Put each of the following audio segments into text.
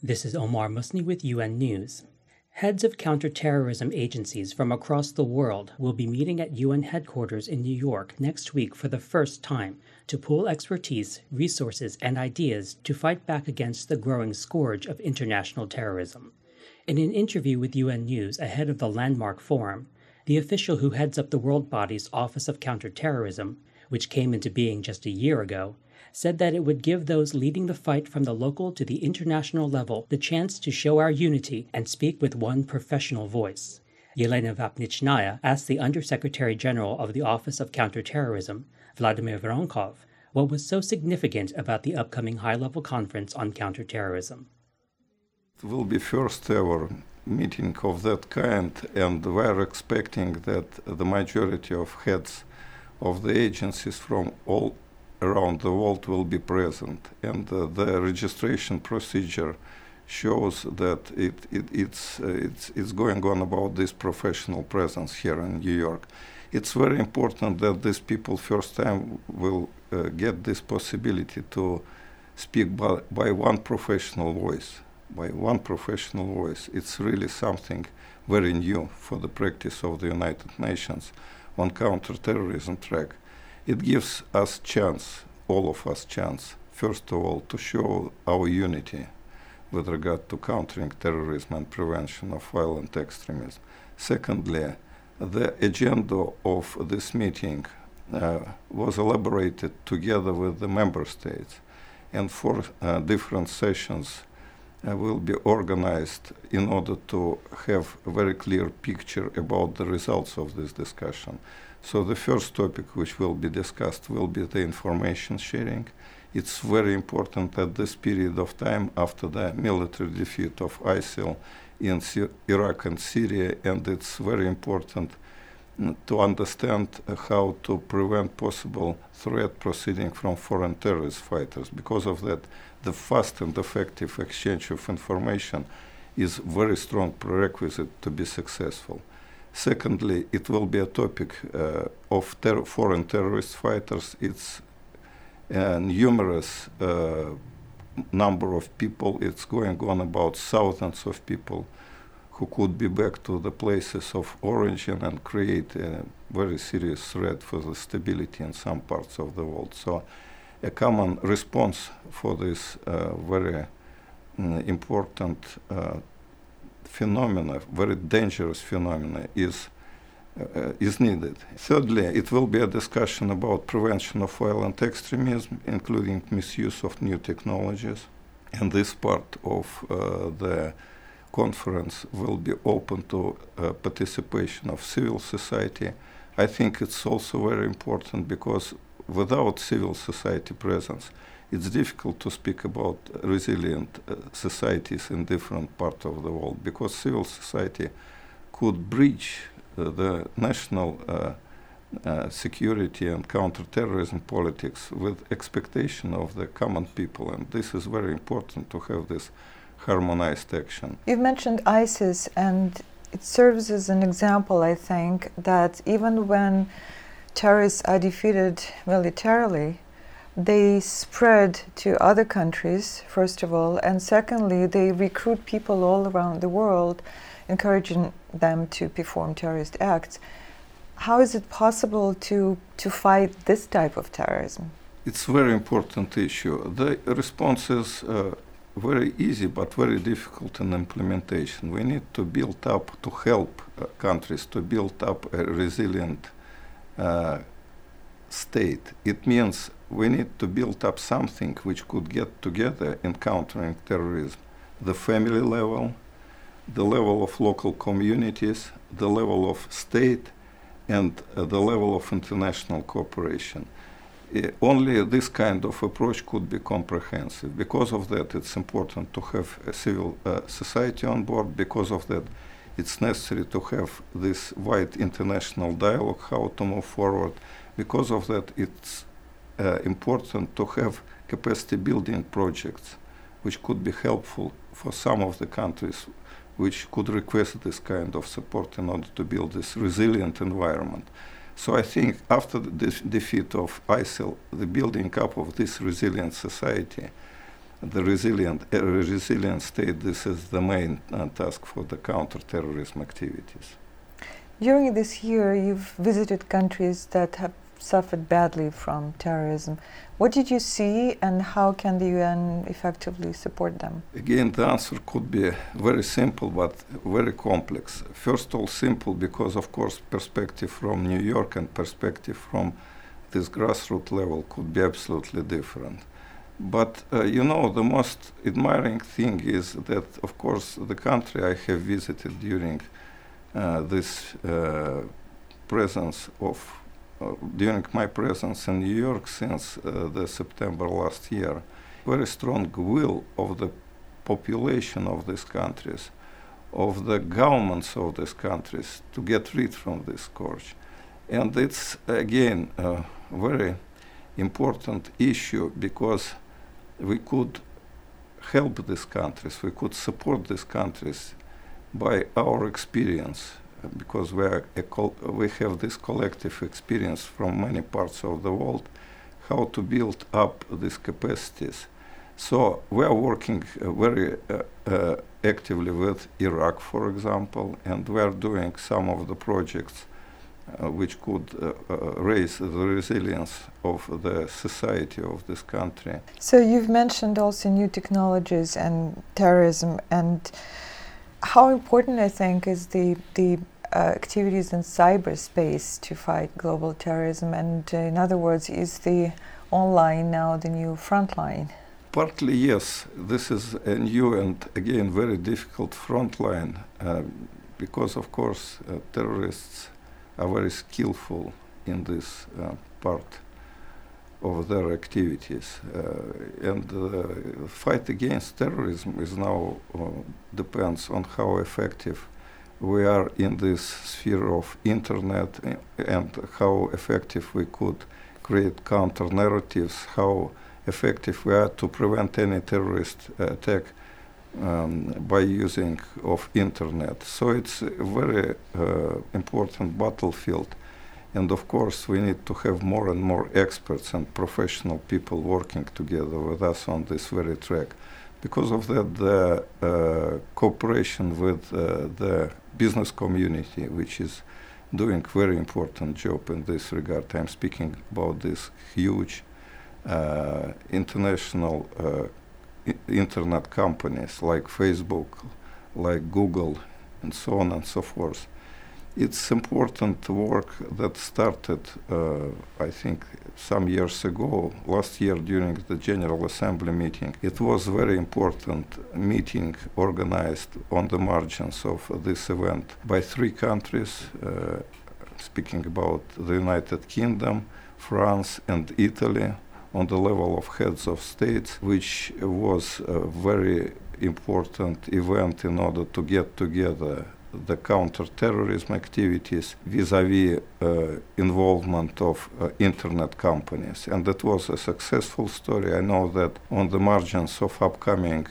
This is Omar Musni with UN News. Heads of counterterrorism agencies from across the world will be meeting at UN headquarters in New York next week for the first time to pool expertise, resources, and ideas to fight back against the growing scourge of international terrorism. In an interview with UN News ahead of the landmark forum, the official who heads up the world body's Office of Counterterrorism, which came into being just a year ago, said that it would give those leading the fight from the local to the international level the chance to show our unity and speak with one professional voice. Yelena Vapnichnaya asked the Undersecretary General of the Office of Counterterrorism, Vladimir Voronkov, what was so significant about the upcoming high-level conference on counterterrorism. It will be first ever meeting of that kind, and we're expecting that the majority of heads of the agencies from all around the world will be present, and the registration procedure shows that it's going on about this professional presence here in New York. It's very important that these people first time will get this possibility to speak by one professional voice. By one professional voice. It's really something very new for the practice of the United Nations on counterterrorism track. It gives us chance, all of us chance, first of all, to show our unity with regard to countering terrorism and prevention of violent extremism. Secondly, the agenda of this meeting was elaborated together with the member states, and 4 different sessions will be organized in order to have a very clear picture about the results of this discussion. So the first topic which will be discussed will be the information sharing. It's very important at this period of time after the military defeat of ISIL in Iraq and Syria, and it's very important to understand how to prevent possible threat proceeding from foreign terrorist fighters. Because of that, the fast and effective exchange of information is a very strong prerequisite to be successful. Secondly, it will be a topic of foreign terrorist fighters. It's a numerous number of people. It's going on about thousands of people who could be back to the places of origin and create a very serious threat for the stability in some parts of the world. So a common response for this very important phenomena, very dangerous phenomena, is needed. Thirdly, it will be a discussion about prevention of violent extremism, including misuse of new technologies. And this part of the conference will be open to participation of civil society. I think it's also very important because without civil society presence, it's difficult to speak about resilient societies in different parts of the world, because civil society could bridge the national security and counterterrorism politics with expectation of the common people, and this is very important to have this harmonized action. You've mentioned ISIS, and it serves as an example, I think, that even when terrorists are defeated militarily, they spread to other countries, first of all, and secondly, they recruit people all around the world, encouraging them to perform terrorist acts. How is it possible to fight this type of terrorism? It's a very important issue. The response is very easy but very difficult in implementation. We need to build up, to help countries to build up a resilient state. It means we need to build up something which could get together in countering terrorism. The family level, the level of local communities, the level of state, and the level of international cooperation. Only this kind of approach could be comprehensive. Because of that, it's important to have a civil society on board. Because of that, it's necessary to have this wide international dialogue, how to move forward. Because of that, it's important to have capacity building projects which could be helpful for some of the countries which could request this kind of support in order to build this resilient environment. So I think after the defeat of ISIL, the building up of this resilient society the resilient state. This is the main task for the counterterrorism activities. During this year, you've visited countries that have suffered badly from terrorism. What did you see, and how can the UN effectively support them? Again, the answer could be very simple but very complex. First of all, simple because, of course, perspective from New York and perspective from this grassroots level could be absolutely different. But the most admiring thing is that, of course, the country I have visited during this presence of during my presence in New York since the September last year, very strong will of the population of these countries, of the governments of these countries to get rid from this scourge. And it's again a very important issue because we could help these countries, we could support these countries by our experience, because we have this collective experience from many parts of the world, how to build up these capacities. So we are working very actively with Iraq, for example, and we are doing some of the projects which could raise the resilience of the society of this country. So you've mentioned also new technologies and terrorism, and how important, I think, is the activities in cyberspace to fight global terrorism, and in other words, is the online now the new frontline? Partly yes, this is a new and again very difficult frontline because of course terrorists are very skillful in this part of their activities, and the fight against terrorism is now depends on how effective we are in this sphere of internet and how effective we could create counter narratives, how effective we are to prevent any terrorist attack by using of internet. So it's a very important battlefield. And of course, we need to have more and more experts and professional people working together with us on this very track. Because of that, the cooperation with the business community, which is doing very important job in this regard. I'm speaking about this huge international internet companies like Facebook, like Google, and so on and so forth. It's important work that started, I think, some years ago, last year during the General Assembly meeting. It was a very important meeting organized on the margins of this event by 3 countries, speaking about the United Kingdom, France, and Italy, on the level of heads of states, which was a very important event in order to get together the counter-terrorism activities vis-à-vis involvement of internet companies. And that was a successful story. I know that on the margins of upcoming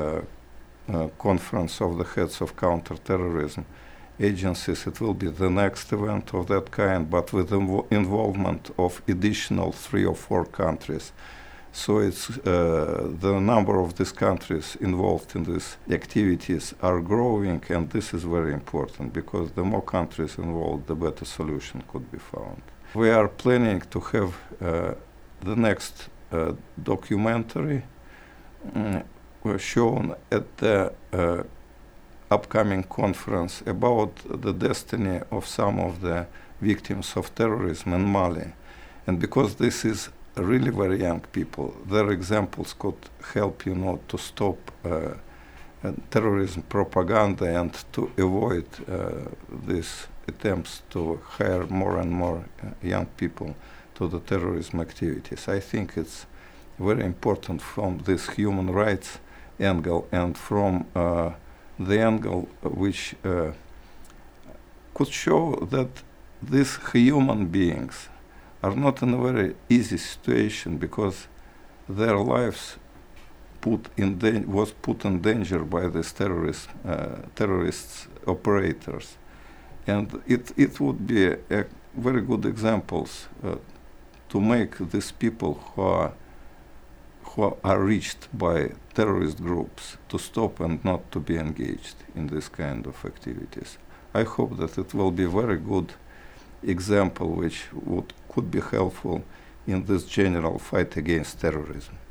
conference of the heads of counter-terrorism agencies, it will be the next event of that kind, but with involvement of additional 3 or 4 countries. So it's the number of these countries involved in these activities are growing, and this is very important because the more countries involved, the better solution could be found. We are planning to have the next documentary shown at the upcoming conference about the destiny of some of the victims of terrorism in Mali. And because this is really very young people, their examples could help to stop terrorism propaganda and to avoid these attempts to hire more and more young people to the terrorism activities. I think it's very important from this human rights angle and from the angle which could show that these human beings are not in a very easy situation because their lives was put in danger by these terrorist operators. And it would be a very good examples to make these people who are who are reached by terrorist groups to stop and not to be engaged in this kind of activities. I hope that it will be a very good example which could be helpful in this general fight against terrorism.